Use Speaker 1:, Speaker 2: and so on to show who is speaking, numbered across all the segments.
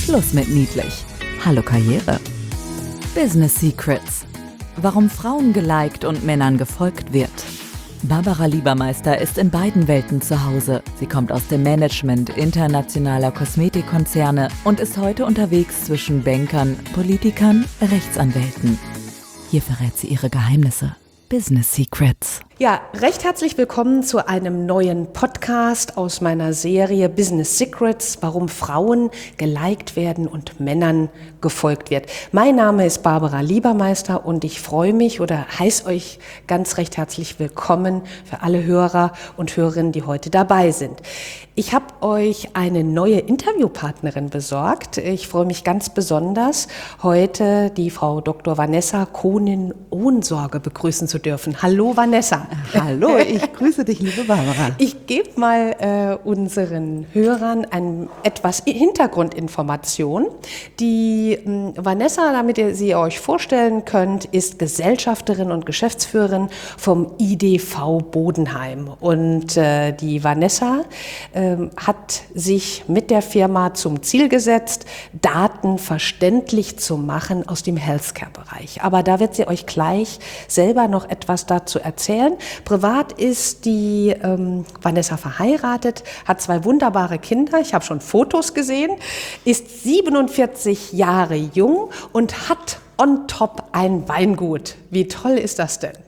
Speaker 1: Schluss mit niedlich. Hallo Karriere. Business Secrets. Warum Frauen geliked und Männern gefolgt wird. Barbara Liebermeister ist in beiden Welten zu Hause. Sie kommt aus dem Management internationaler Kosmetikkonzerne und ist heute unterwegs zwischen Bankern, Politikern, Rechtsanwälten. Hier verrät sie ihre Geheimnisse. Business Secrets.
Speaker 2: Ja, recht herzlich willkommen zu einem neuen Podcast aus meiner Serie Business Secrets, warum Frauen geliked werden und Männern gefolgt wird. Mein Name ist Barbara Liebermeister und ich freue mich oder heiße euch ganz recht herzlich willkommen für alle Hörer und Hörerinnen, die heute dabei sind. Ich habe euch eine neue Interviewpartnerin besorgt. Ich freue mich ganz besonders, heute die Frau Dr. Vanessa Konin-Ohnsorge begrüßen zu dürfen. Hallo Vanessa.
Speaker 3: Hallo, ich grüße dich, liebe Barbara.
Speaker 2: Ich gebe mal unseren Hörern etwas Hintergrundinformation. Die Vanessa, damit ihr sie euch vorstellen könnt, ist Gesellschafterin und Geschäftsführerin vom IDV Bodenheim. Und die Vanessa hat sich mit der Firma zum Ziel gesetzt, Daten verständlich zu machen aus dem Healthcare-Bereich. Aber da wird sie euch gleich selber noch etwas dazu erzählen. Privat ist die Vanessa verheiratet, hat 2 wunderbare Kinder, ich habe schon Fotos gesehen, ist 47 Jahre jung und hat on top ein Weingut. Wie toll ist das denn?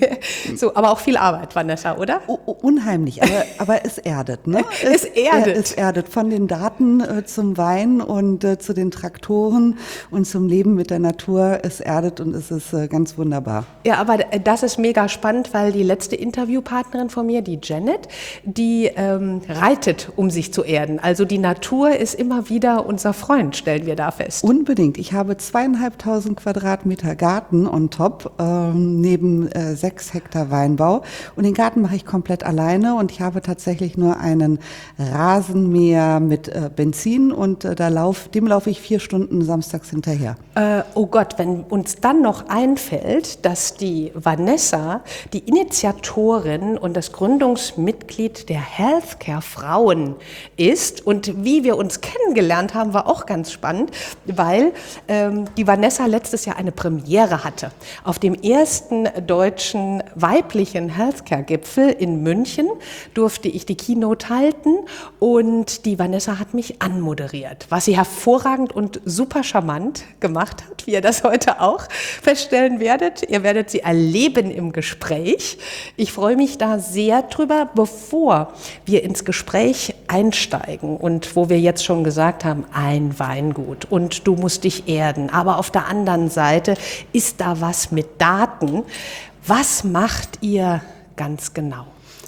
Speaker 2: So, aber auch viel Arbeit, Vanessa, oder?
Speaker 3: Unheimlich, aber es erdet, ne?
Speaker 2: Es erdet.
Speaker 3: Es erdet von den Daten zum Wein und zu den Traktoren und zum Leben mit der Natur. Es erdet und es ist ganz wunderbar.
Speaker 2: Ja, aber das ist mega spannend, weil die letzte Interviewpartnerin von mir, die Janet, die reitet, um sich zu erden. Also die Natur ist immer wieder unser Freund, stellen wir da fest.
Speaker 3: Unbedingt. Ich habe 2.500 Quadratmeter Garten on top, neben 6 Hektar Weinbau. Und den Garten mache ich komplett alleine und ich habe tatsächlich nur einen Rasenmäher mit Benzin und dem laufe ich 4 Stunden samstags hinterher.
Speaker 2: Oh Gott, wenn uns dann noch einfällt, dass die Vanessa die Initiatorin und das Gründungsmitglied der Healthcare Frauen ist und wie wir uns kennengelernt haben, war auch ganz spannend, weil die Vanessa letztes Jahr eine Premiere hatte. Auf dem ersten deutschen weiblichen Healthcare-Gipfel in München durfte ich die Keynote halten und die Vanessa hat mich anmoderiert, was sie hervorragend und super charmant gemacht hat, wie ihr das heute auch feststellen werdet. Ihr werdet sie erleben im Gespräch. Ich freue mich da sehr drüber, bevor wir ins Gespräch einsteigen und wo wir jetzt schon gesagt haben, ein Weingut und du musst dich erden, aber auf der anderen Seite ist da was mit Daten. Was macht ihr ganz genau?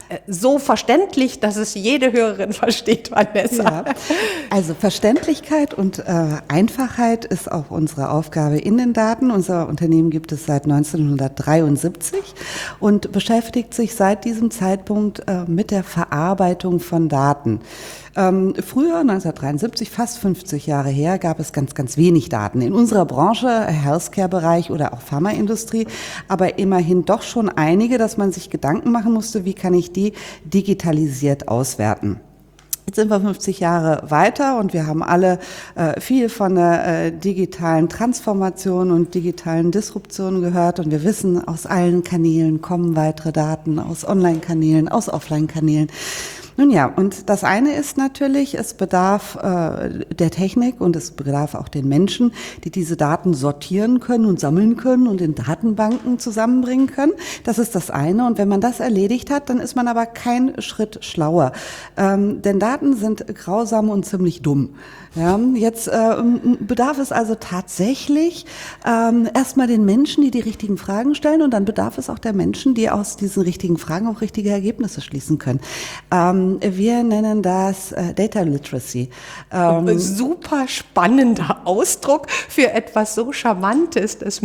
Speaker 2: So verständlich, dass es jede Hörerin versteht, Vanessa.
Speaker 3: Ja. Also Verständlichkeit und Einfachheit ist auch unsere Aufgabe in den Daten. Unser Unternehmen gibt es seit 1973 und beschäftigt sich seit diesem Zeitpunkt mit der Verarbeitung von Daten. Früher, 1973, fast 50 Jahre her, gab es ganz, ganz wenig Daten. In unserer Branche, Healthcare-Bereich oder auch Pharmaindustrie, aber immerhin doch schon einige, dass man sich Gedanken machen musste, wie kann ich die digitalisiert auswerten. Jetzt sind wir 50 Jahre weiter und wir haben alle viel von der digitalen Transformation und digitalen Disruption gehört und wir wissen, aus allen Kanälen kommen weitere Daten, aus Online-Kanälen, aus Offline-Kanälen. Nun ja, und das eine ist natürlich, es bedarf der Technik und es bedarf auch den Menschen, die diese Daten sortieren können und sammeln können und in Datenbanken zusammenbringen können. Das ist das eine. Und wenn man das erledigt hat, dann ist man aber kein Schritt schlauer. Denn Daten sind grausam und ziemlich dumm. Ja, jetzt bedarf es also tatsächlich erstmal den Menschen, die die richtigen Fragen stellen und dann bedarf es auch der Menschen, die aus diesen richtigen Fragen auch richtige Ergebnisse schließen können. Wir nennen das Data Literacy.
Speaker 2: Super spannender Ausdruck für etwas so Charmantes, dass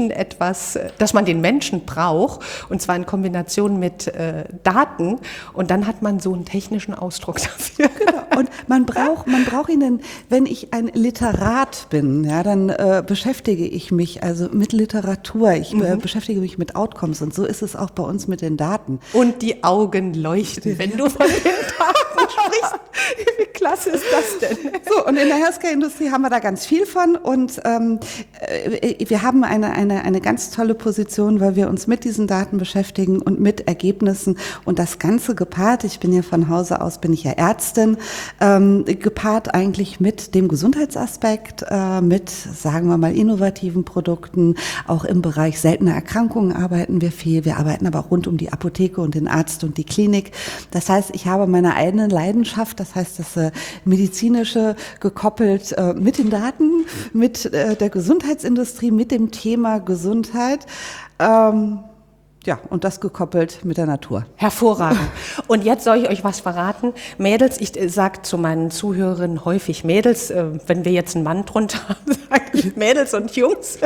Speaker 2: man den Menschen braucht, und zwar in Kombination mit Daten, und dann hat man so einen technischen Ausdruck dafür.
Speaker 3: Genau. Und man braucht ihn, wenn ich ein Literat bin, ja, dann beschäftige ich mich also mit Literatur, ich beschäftige mich mit Outcomes und so ist es auch bei uns mit den Daten.
Speaker 2: Und die Augen leuchten, wenn du von den Daten sprichst. Wie klasse ist das denn?
Speaker 3: So, und in der Healthcare-Industrie haben wir da ganz viel von und wir haben eine ganz tolle Position, weil wir uns mit diesen Daten beschäftigen und mit Ergebnissen und das Ganze gepaart, ich bin ja von Hause aus, bin ich ja Ärztin, gepaart eigentlich mit dem Gesundheitsaspekt, mit, sagen wir mal, innovativen Produkten, auch im Bereich seltener Erkrankungen arbeiten wir viel, wir arbeiten aber auch rund um die Apotheke und den Arzt und die Klinik. Das heißt, ich habe meine eigene Leidenschaft, das heißt, das medizinische gekoppelt mit den Daten, mit der Gesundheitsindustrie, mit dem Thema Gesundheit. Ja, und das gekoppelt mit der Natur.
Speaker 2: Hervorragend. Und jetzt soll ich euch was verraten. Mädels, ich sage zu meinen Zuhörerinnen häufig Mädels, wenn wir jetzt einen Mann drunter haben, sage ich Mädels und Jungs.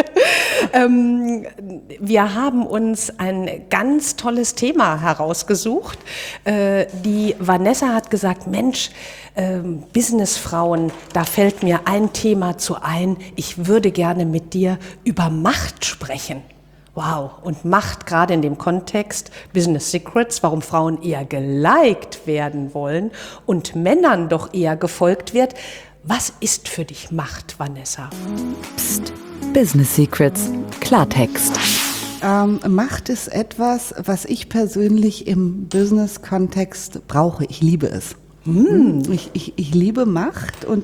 Speaker 2: Wir haben uns ein ganz tolles Thema herausgesucht. Die Vanessa hat gesagt, Mensch, Businessfrauen, da fällt mir ein Thema zu ein. Ich würde gerne mit dir über Macht sprechen. Wow, und Macht gerade in dem Kontext Business Secrets, warum Frauen eher geliked werden wollen und Männern doch eher gefolgt wird. Was ist für dich Macht, Vanessa?
Speaker 1: Psst. Business Secrets. Klartext.
Speaker 3: Macht ist etwas, was ich persönlich im Business-Kontext brauche. Ich liebe es. Ich liebe Macht und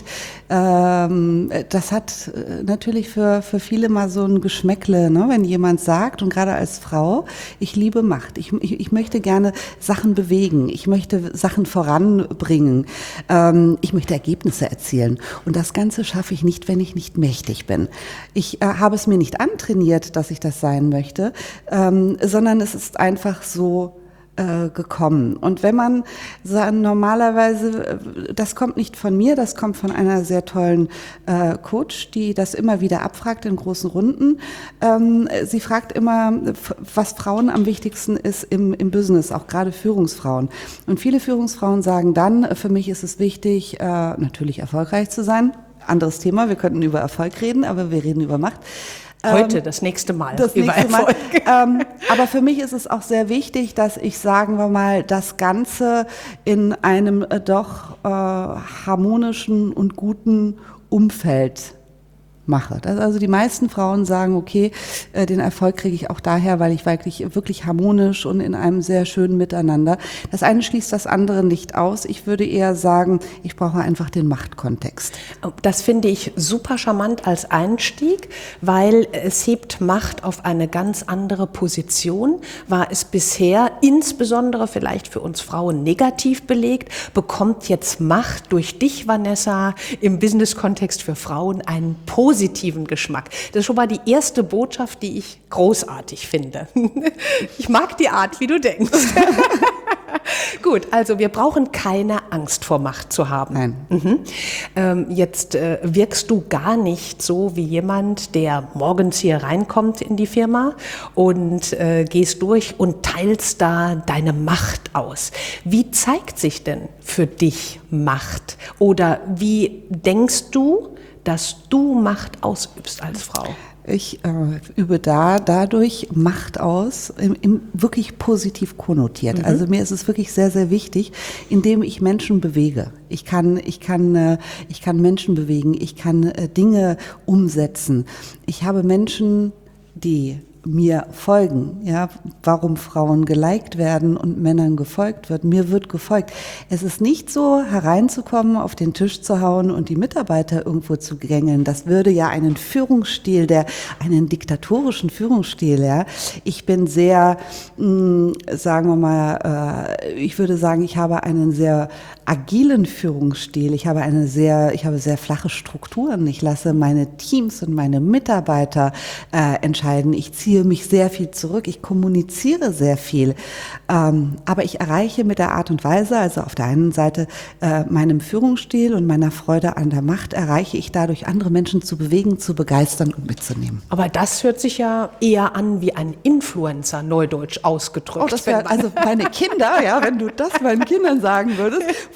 Speaker 3: das hat natürlich für viele mal so ein Geschmäckle, ne? Wenn jemand sagt, und gerade als Frau, ich liebe Macht, ich möchte gerne Sachen bewegen, ich möchte Sachen voranbringen, ich möchte Ergebnisse erzielen und das Ganze schaffe ich nicht, wenn ich nicht mächtig bin. Ich habe es mir nicht antrainiert, dass ich das sein möchte, sondern es ist einfach so gekommen. Und wenn man normalerweise, das kommt nicht von mir, das kommt von einer sehr tollen Coach, die das immer wieder abfragt in großen Runden. Sie fragt immer, was Frauen am wichtigsten ist im Business, auch gerade Führungsfrauen. Und viele Führungsfrauen sagen dann, für mich ist es wichtig, natürlich erfolgreich zu sein. Anderes Thema, wir könnten über Erfolg reden, aber wir reden über Macht.
Speaker 2: Heute, das nächste Mal, über Erfolg.
Speaker 3: Aber für mich ist es auch sehr wichtig, dass ich, sagen wir mal, das Ganze in einem doch harmonischen und guten Umfeld mache. Also die meisten Frauen sagen, okay, den Erfolg kriege ich auch daher, weil ich wirklich harmonisch und in einem sehr schönen Miteinander. Das eine schließt das andere nicht aus. Ich würde eher sagen, ich brauche einfach den Machtkontext.
Speaker 2: Das finde ich super charmant als Einstieg, weil es hebt Macht auf eine ganz andere Position. War es bisher insbesondere vielleicht für uns Frauen negativ belegt, bekommt jetzt Macht durch dich, Vanessa, im Business-Kontext für Frauen einen positiven Geschmack. Das ist schon mal die erste Botschaft, die ich großartig finde. Ich mag die Art, wie du denkst. Gut, also wir brauchen keine Angst vor Macht zu haben.
Speaker 3: Nein.
Speaker 2: Jetzt wirkst du gar nicht so wie jemand, der morgens hier reinkommt in die Firma und gehst durch und teilst da deine Macht aus. Wie zeigt sich denn für dich Macht? Oder wie denkst du, dass du Macht ausübst als Frau?
Speaker 3: Ich übe dadurch Macht aus, im wirklich positiv konnotiert. Also mir ist es wirklich sehr, sehr wichtig, indem ich Menschen bewege. Ich kann Menschen bewegen, ich kann Dinge umsetzen. Ich habe Menschen, die mir folgen, ja, warum Frauen geliked werden und Männern gefolgt wird. Mir wird gefolgt. Es ist nicht so, hereinzukommen, auf den Tisch zu hauen und die Mitarbeiter irgendwo zu gängeln. Das würde ja einen Führungsstil, einen diktatorischen Führungsstil, ja. Ich bin sehr, sagen wir mal, ich würde sagen, ich habe einen sehr agilen Führungsstil. Ich habe sehr flache Strukturen. Ich lasse meine Teams und meine Mitarbeiter entscheiden. Ich ziehe mich sehr viel zurück. Ich kommuniziere sehr viel. Aber ich erreiche mit der Art und Weise, also auf der einen Seite meinem Führungsstil und meiner Freude an der Macht, erreiche ich dadurch, andere Menschen zu bewegen, zu begeistern und mitzunehmen.
Speaker 2: Aber das hört sich ja eher an wie ein Influencer, neudeutsch ausgedrückt.
Speaker 3: Oh, das wäre also meine Kinder, ja, wenn du das meinen Kindern sagen würdest,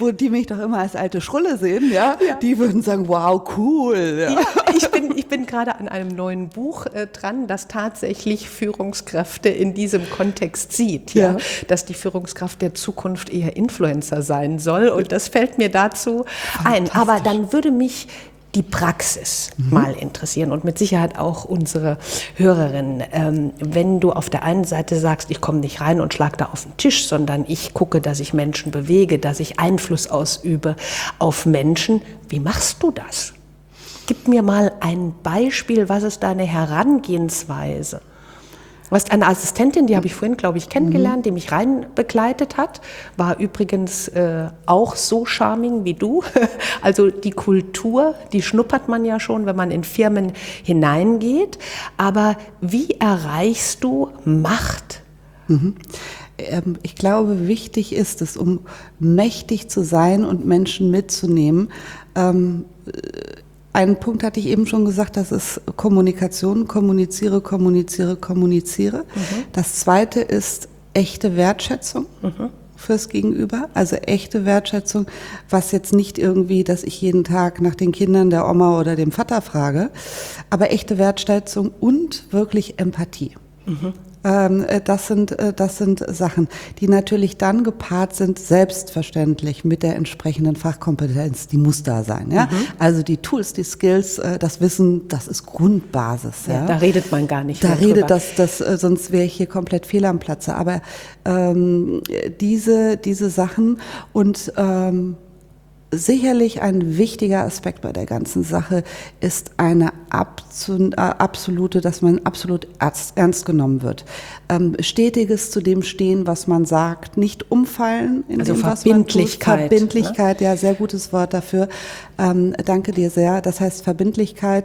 Speaker 3: wo die mich doch immer als alte Schrulle sehen, ja, die würden sagen, wow, cool. Ja.
Speaker 2: Ja, ich bin gerade an einem neuen Buch dran, das tatsächlich Führungskräfte in diesem Kontext sieht, ja, dass die Führungskraft der Zukunft eher Influencer sein soll. Und das fällt mir dazu ein. Aber dann würde mich die Praxis mal interessieren und mit Sicherheit auch unsere Hörerinnen. Wenn du auf der einen Seite sagst, ich komme nicht rein und schlag da auf den Tisch, sondern ich gucke, dass ich Menschen bewege, dass ich Einfluss ausübe auf Menschen. Wie machst du das? Gib mir mal ein Beispiel, was ist deine Herangehensweise? Du hast eine Assistentin, die habe ich vorhin, glaube ich, kennengelernt, die mich rein begleitet hat. War übrigens auch so charming wie du. Also die Kultur, die schnuppert man ja schon, wenn man in Firmen hineingeht. Aber wie erreichst du Macht?
Speaker 3: Ich glaube, wichtig ist es, um mächtig zu sein und Menschen mitzunehmen. Einen Punkt hatte ich eben schon gesagt, das ist Kommunikation, kommuniziere. Das zweite ist echte Wertschätzung fürs Gegenüber, also echte Wertschätzung, was jetzt nicht irgendwie, dass ich jeden Tag nach den Kindern der Oma oder dem Vater frage, aber echte Wertschätzung und wirklich Empathie. Das sind Sachen, die natürlich dann gepaart sind, selbstverständlich mit der entsprechenden Fachkompetenz, die muss da sein. Ja? Also die Tools, die Skills, das Wissen, das ist Grundbasis. Ja?
Speaker 2: Da redet man gar nicht
Speaker 3: da
Speaker 2: mehr drüber.
Speaker 3: Sonst wäre ich hier komplett fehl am Platze. Aber diese Sachen und sicherlich ein wichtiger Aspekt bei der ganzen Sache ist eine absolute, dass man absolut ernst genommen wird. Stetiges zu dem stehen, was man sagt, nicht umfallen in
Speaker 2: also
Speaker 3: dem, was
Speaker 2: Verbindlichkeit.
Speaker 3: Man tut. Verbindlichkeit, ne? Ja, sehr gutes Wort dafür. Danke dir sehr. Das heißt Verbindlichkeit,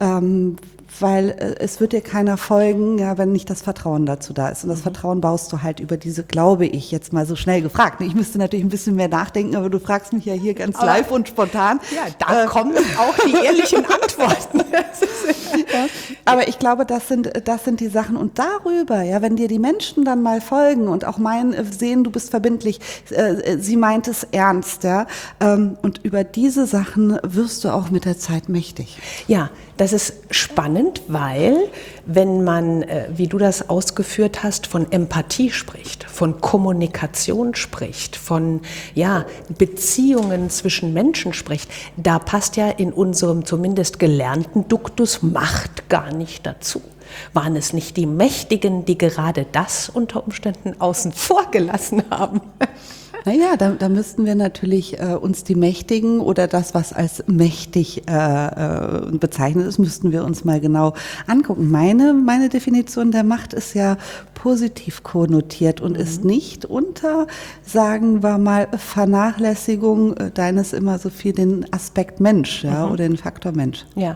Speaker 3: weil es wird dir keiner folgen, ja, wenn nicht das Vertrauen dazu da ist. Und das Vertrauen baust du halt über diese, glaube ich, jetzt mal so schnell gefragt. Ich müsste natürlich ein bisschen mehr nachdenken, aber du fragst mich ja hier ganz live und spontan.
Speaker 2: Ja, da kommen auch die ehrlichen Antworten.
Speaker 3: Ja, aber ich glaube, das sind die Sachen. Und darüber, ja, wenn dir die Menschen dann mal folgen und auch sehen, du bist verbindlich, sie meint es ernst, ja, und über diese Sachen wirst du auch mit der Zeit mächtig.
Speaker 2: Ja, das ist spannend, weil wenn man, wie du das ausgeführt hast, von Empathie spricht, von Kommunikation spricht, von Beziehungen zwischen Menschen spricht, da passt ja in unserem zumindest gelernten Duktus Macht gar nicht dazu. Waren es nicht die Mächtigen, die gerade das unter Umständen außen vor gelassen haben?
Speaker 3: Naja, da müssten wir natürlich uns die Mächtigen oder das, was als mächtig bezeichnet ist, müssten wir uns mal genau angucken. Meine Definition der Macht ist ja positiv konnotiert und ist nicht unter, sagen wir mal, Vernachlässigung deines immer so viel den Aspekt Mensch, ja, oder den Faktor Mensch.
Speaker 2: Ja.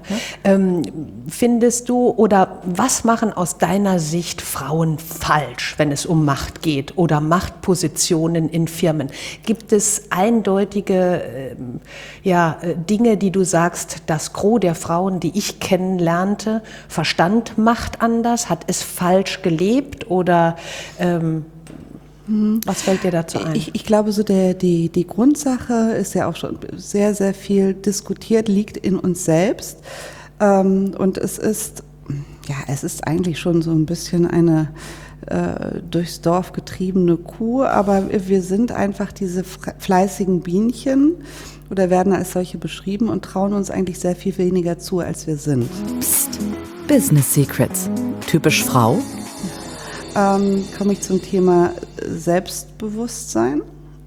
Speaker 2: Findest du oder was machen aus deiner Sicht Frauen falsch, wenn es um Macht geht oder Machtpositionen in Firmen? Gibt es eindeutige Dinge, die du sagst, das Gros der Frauen, die ich kennenlernte, verstand Macht anders, hat es falsch gelebt oder was fällt dir dazu ein?
Speaker 3: Ich glaube, so die Grundsache ist ja auch schon sehr, sehr viel diskutiert, liegt in uns selbst. Und es ist eigentlich schon so ein bisschen eine durchs Dorf getriebene Kuh, aber wir sind einfach diese fleißigen Bienchen oder werden als solche beschrieben und trauen uns eigentlich sehr viel weniger zu, als wir sind.
Speaker 1: Psst. Business Secrets. Typisch Frau?
Speaker 3: Komme ich zum Thema Selbstbewusstsein.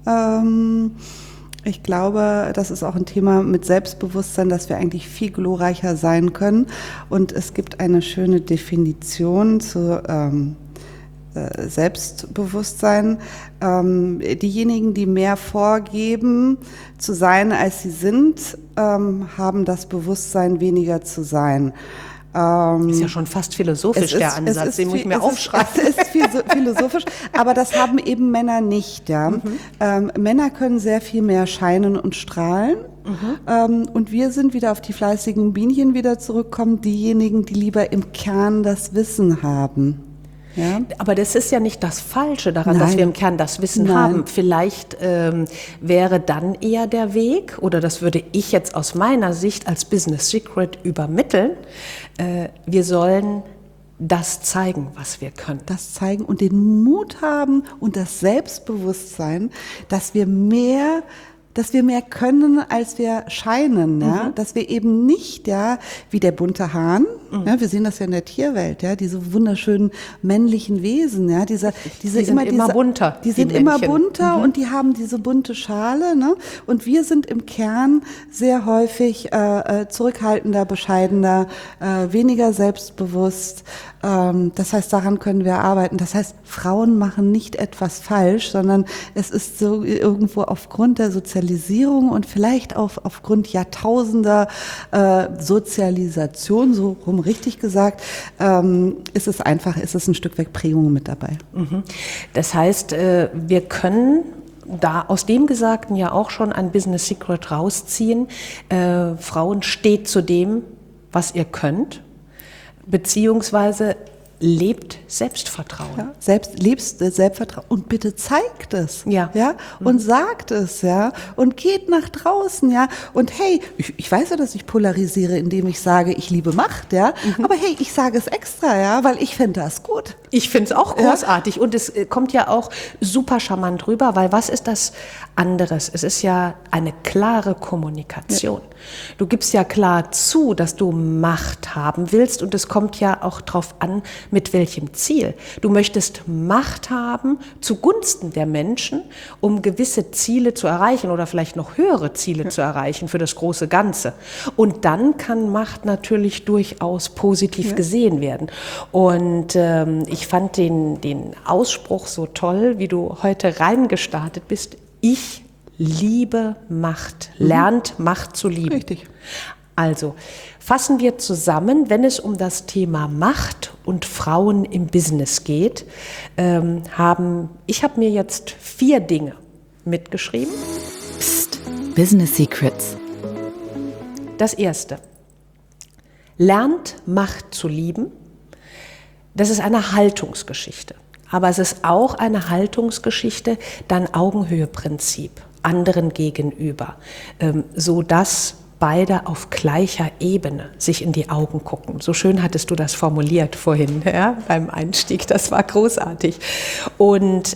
Speaker 3: Ich glaube, das ist auch ein Thema mit Selbstbewusstsein, dass wir eigentlich viel glorreicher sein können. Und es gibt eine schöne Definition zu Selbstbewusstsein. Diejenigen, die mehr vorgeben zu sein, als sie sind, haben das Bewusstsein, weniger zu sein.
Speaker 2: Ist ja schon fast philosophisch der Ansatz, den muss ich mir aufschreiben.
Speaker 3: Es ist philosophisch, aber das haben eben Männer nicht. Ja? Männer können sehr viel mehr scheinen und strahlen. Und wir sind wieder auf die fleißigen Bienchen wieder zurückkommen, diejenigen, die lieber im Kern das Wissen haben. Ja?
Speaker 2: Aber das ist ja nicht das Falsche daran, dass
Speaker 3: Nein.
Speaker 2: wir im Kern das Wissen
Speaker 3: Nein.
Speaker 2: haben. Vielleicht wäre dann eher der Weg, oder das würde ich jetzt aus meiner Sicht als Business Secret übermitteln, wir sollen das zeigen, was wir können.
Speaker 3: Das zeigen und den Mut haben und das Selbstbewusstsein, dass wir mehr können, als wir scheinen, ja, dass wir eben nicht, ja, wie der bunte Hahn, ja, wir sehen das ja in der Tierwelt, ja, diese wunderschönen männlichen Wesen, ja, die sind
Speaker 2: immer bunter,
Speaker 3: die sind
Speaker 2: die
Speaker 3: immer
Speaker 2: Männchen.
Speaker 3: bunter und die haben diese bunte Schale, ne, und wir sind im Kern sehr häufig zurückhaltender, bescheidener, weniger selbstbewusst. Das heißt, daran können wir arbeiten. Das heißt, Frauen machen nicht etwas falsch, sondern es ist so irgendwo aufgrund der Sozialisierung und vielleicht auch aufgrund Jahrtausender Sozialisation, so rum richtig gesagt, ist es ein Stück weit Prägung mit dabei.
Speaker 2: Das heißt, wir können da aus dem Gesagten ja auch schon ein Business Secret rausziehen. Frauen, steht zu dem, was ihr könnt, beziehungsweise lebt Selbstvertrauen.
Speaker 3: Ja, Selbstvertrauen und bitte zeigt es,
Speaker 2: ja,
Speaker 3: und sagt es, ja, und geht nach draußen, ja, und hey, ich weiß ja, dass ich polarisiere, indem ich sage, ich liebe Macht, ja, aber hey, ich sage es extra, ja, weil ich finde das gut.
Speaker 2: Ich finde es auch großartig, ja. Und es kommt ja auch super charmant rüber, weil was ist das anderes? Es ist ja eine klare Kommunikation. Ja. Du gibst ja klar zu, dass du Macht haben willst und es kommt ja auch drauf an, mit welchem Ziel. Du möchtest Macht haben zugunsten der Menschen, um gewisse Ziele zu erreichen oder vielleicht noch höhere Ziele zu erreichen für das große Ganze. Und dann kann Macht natürlich durchaus positiv gesehen werden. Und ich fand den Ausspruch so toll, wie du heute reingestartet bist. Ich liebe Macht. Lernt Macht zu lieben.
Speaker 3: Richtig.
Speaker 2: Also fassen wir zusammen, wenn es um das Thema Macht und Frauen im Business geht, ich habe mir jetzt 4 Dinge mitgeschrieben.
Speaker 1: Psst, Business Secrets.
Speaker 2: Das erste, lernt Macht zu lieben. Das ist eine Haltungsgeschichte. Aber es ist auch eine Haltungsgeschichte, dann Augenhöhe-Prinzip anderen gegenüber, sodass beide auf gleicher Ebene sich in die Augen gucken. So schön hattest du das formuliert vorhin, ja, beim Einstieg, das war großartig. Und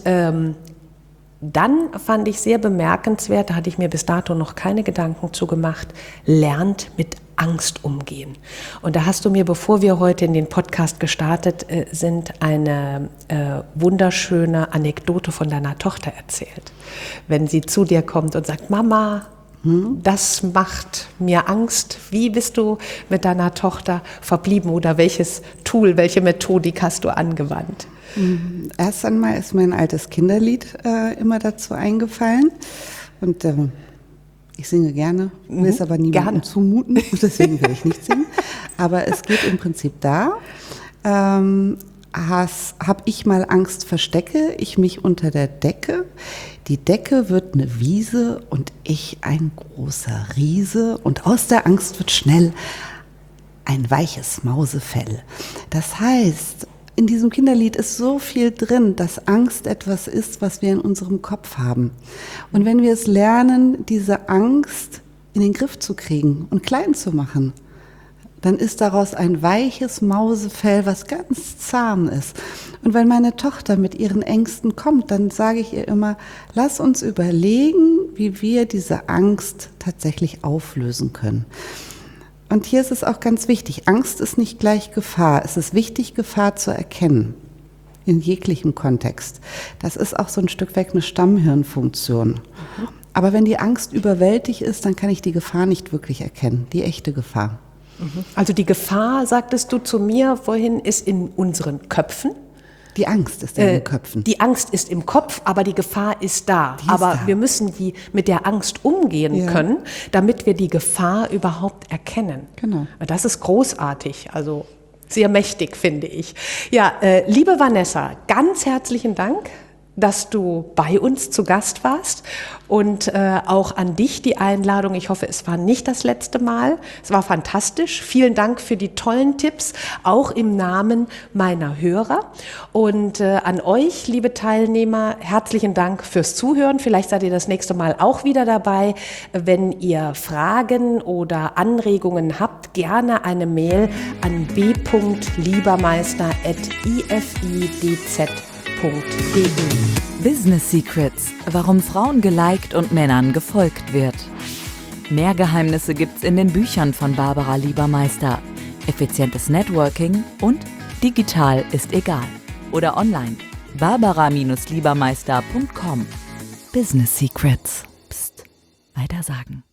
Speaker 2: dann fand ich sehr bemerkenswert, da hatte ich mir bis dato noch keine Gedanken zu gemacht, lernt mit Angst umgehen. Und da hast du mir, bevor wir heute in den Podcast gestartet sind, eine wunderschöne Anekdote von deiner Tochter erzählt. Wenn sie zu dir kommt und sagt, Mama, das macht mir Angst. Wie bist du mit deiner Tochter verblieben oder welches Tool, welche Methodik hast du angewandt?
Speaker 3: Erst einmal ist mir ein altes Kinderlied immer dazu eingefallen und ich singe gerne, will es aber niemandem zumuten, deswegen will ich nicht singen. Aber es geht im Prinzip hab ich mal Angst, verstecke ich mich unter der Decke. Die Decke wird eine Wiese und ich ein großer Riese und aus der Angst wird schnell ein weiches Mausefell. Das heißt, in diesem Kinderlied ist so viel drin, dass Angst etwas ist, was wir in unserem Kopf haben. Und wenn wir es lernen, diese Angst in den Griff zu kriegen und klein zu machen, dann ist daraus ein weiches Mausefell, was ganz zahm ist. Und wenn meine Tochter mit ihren Ängsten kommt, dann sage ich ihr immer, lass uns überlegen, wie wir diese Angst tatsächlich auflösen können. Und hier ist es auch ganz wichtig, Angst ist nicht gleich Gefahr. Es ist wichtig, Gefahr zu erkennen, in jeglichem Kontext. Das ist auch so ein Stück weit eine Stammhirnfunktion. Aber wenn die Angst überwältigt ist, dann kann ich die Gefahr nicht wirklich erkennen, die echte Gefahr.
Speaker 2: Also die Gefahr, sagtest du zu mir vorhin, ist in unseren Köpfen.
Speaker 3: Die Angst ist in den Köpfen.
Speaker 2: Die Angst ist im Kopf, aber die Gefahr ist da. Aber wir müssen mit der Angst umgehen können, damit wir die Gefahr überhaupt erkennen.
Speaker 3: Genau.
Speaker 2: Das ist großartig, also sehr mächtig, finde ich. Ja, liebe Vanessa, ganz herzlichen Dank dass du bei uns zu Gast warst und auch an dich die Einladung. Ich hoffe, es war nicht das letzte Mal. Es war fantastisch. Vielen Dank für die tollen Tipps, auch im Namen meiner Hörer. Und an euch, liebe Teilnehmer, herzlichen Dank fürs Zuhören. Vielleicht seid ihr das nächste Mal auch wieder dabei. Wenn ihr Fragen oder Anregungen habt, gerne eine Mail an b.liebermeister@ifidz.de.
Speaker 1: Business Secrets, warum Frauen geliked und Männern gefolgt wird. Mehr Geheimnisse gibt's in den Büchern von Barbara Liebermeister. Effizientes Networking und digital ist egal. Oder online. barbara-liebermeister.com. Business Secrets. Psst, weitersagen.